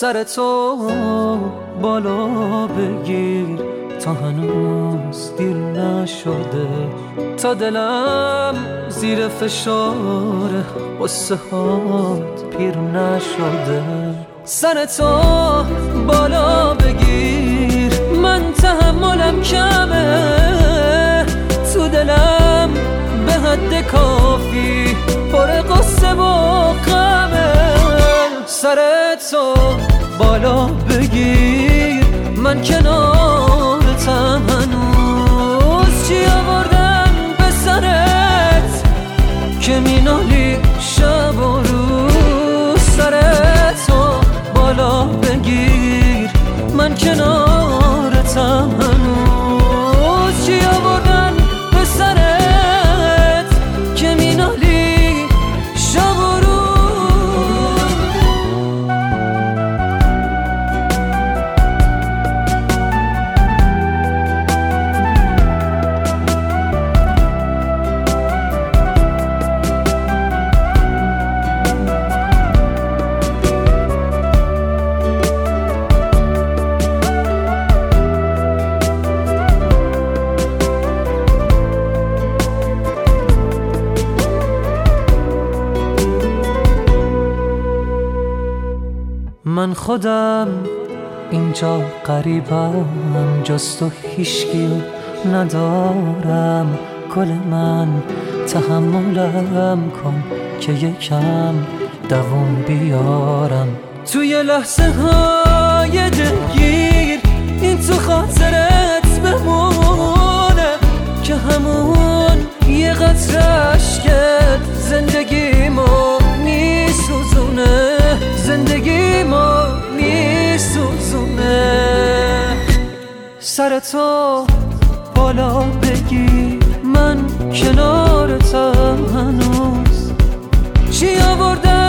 سرتو بالا بگیر تا هنوز دیر نشده، تا دلم زیر فشار قصه هات پیر نشده. سرتو بالا بگیر، من تحملم کمه، تو دلم به حد کافی پر قصه و غمه. سرتو بالا بگیر، من کنارتم هنوز. چی آوردن به سرت که مینالی شب و روز؟ سرتو بالا بگیر، من کنارتم هنوز. چی آوردن به سرت که مینالی شب و روز؟ من خودم اینجا غریبم، جز تو هیچکی ندارم. گل من تحملم کن که یکم دووم بیارم. توی لحظه های دلگیر این تو خاطرت بمونه که همون یه قطره اشکت زندگیمو میسوزونه، زندگیمو میسوزونه. سرتو بالا بگیر، من کنارتم هنوز. چی آوردن